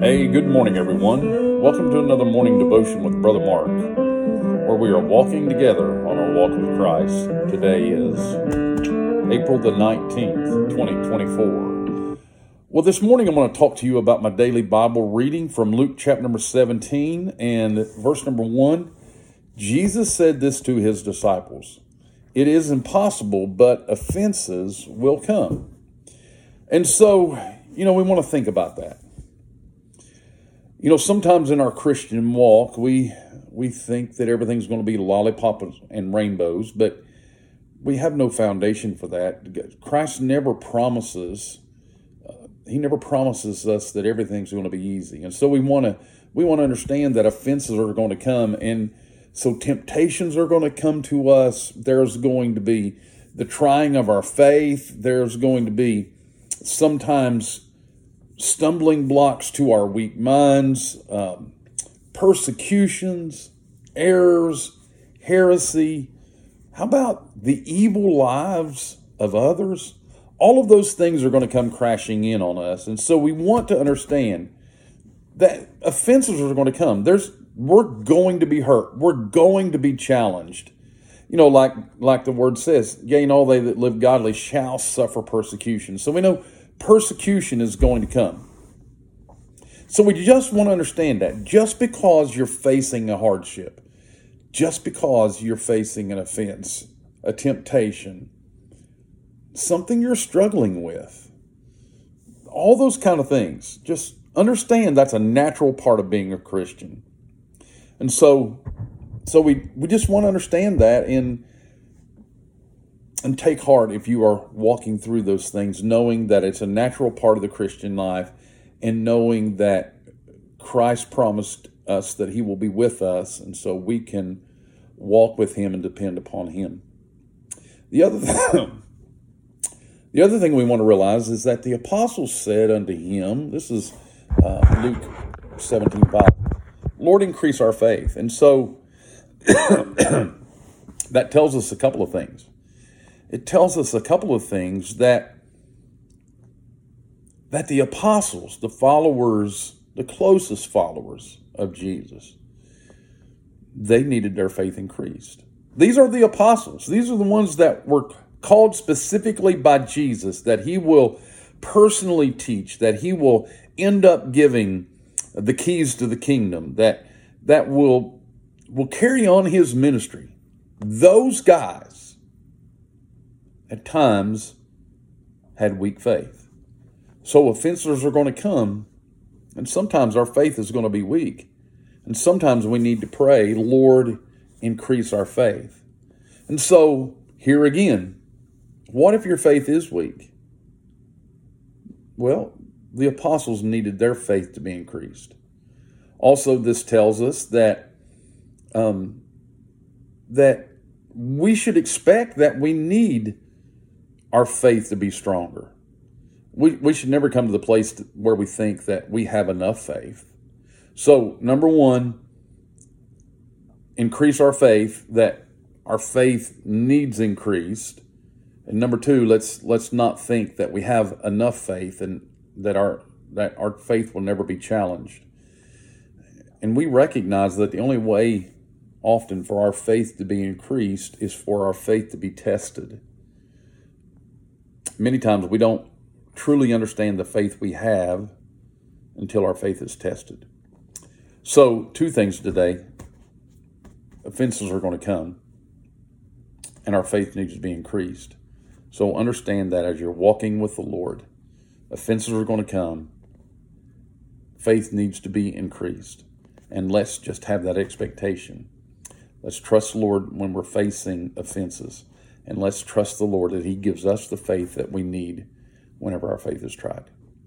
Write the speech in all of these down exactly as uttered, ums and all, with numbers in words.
Hey, good morning, everyone. Welcome to another morning devotion with Brother Mark, where we are walking together on our walk with Christ. Today is April the nineteenth, twenty twenty-four. Well, this morning I'm going to talk to you about my daily Bible reading from Luke chapter number seventeen and verse number one. Jesus said this to his disciples: "It is impossible, but offenses will come." And so, you know, we want to think about that. You know, sometimes in our Christian walk, we we think that everything's going to be lollipops and rainbows, but we have no foundation for that. Christ never promises, uh, he never promises us that everything's going to be easy. And so we want to we want to understand that offenses are going to come, and so temptations are going to come to us. There's going to be the trying of our faith. There's going to be sometimes stumbling blocks to our weak minds, um, persecutions, errors, heresy. How about the evil lives of others? All of those things are going to come crashing in on us. And so we want to understand that offenses are going to come. There's, we're going to be hurt. We're going to be challenged. You know, like, like the word says, yea, and all they that live godly shall suffer persecution. So we know persecution is going to come. So we just want to understand that just because you're facing a hardship, just because you're facing an offense, a temptation, something you're struggling with, all those kind of things, just understand that's a natural part of being a Christian. And so, so we, we just want to understand that and And take heart if you are walking through those things, knowing that it's a natural part of the Christian life, and knowing that Christ promised us that he will be with us, and so we can walk with him and depend upon him. The other thing, the other thing we want to realize is that the apostles said unto him, this is uh, Luke seventeen five, "Lord, increase our faith." And so that tells us a couple of things. It tells us a couple of things that that the apostles, the followers, the closest followers of Jesus, they needed their faith increased. These are the apostles. These are the ones that were called specifically by Jesus, that he will personally teach, that he will end up giving the keys to the kingdom, that that will will carry on his ministry. Those guys at times had weak faith. So offenses are going to come, and sometimes our faith is going to be weak. And sometimes we need to pray, Lord, increase our faith. And so, here again, what if your faith is weak? Well, the apostles needed their faith to be increased. Also, this tells us that, um, that we should expect that we need our faith to be stronger. We we should never come to the place to, where we think that we have enough faith. So, number one, increase our faith, that our faith needs increased. And number two, let's let's not think that we have enough faith and that our that our faith will never be challenged. And we recognize that the only way often for our faith to be increased is for our faith to be tested. Many times we don't truly understand the faith we have until our faith is tested. So, two things today. Offenses are going to come, and our faith needs to be increased. So understand that as you're walking with the Lord, offenses are going to come. Faith needs to be increased. And let's just have that expectation. Let's trust the Lord when we're facing offenses. And let's trust the Lord that he gives us the faith that we need whenever our faith is tried.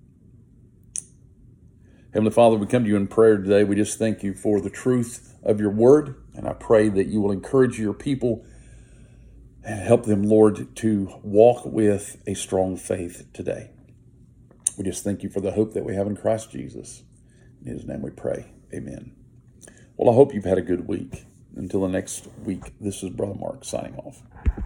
Heavenly Father, we come to you in prayer today. We just thank you for the truth of your word. And I pray that you will encourage your people and help them, Lord, to walk with a strong faith today. We just thank you for the hope that we have in Christ Jesus. In his name we pray. Amen. Well, I hope you've had a good week. Until the next week, this is Brother Mark signing off.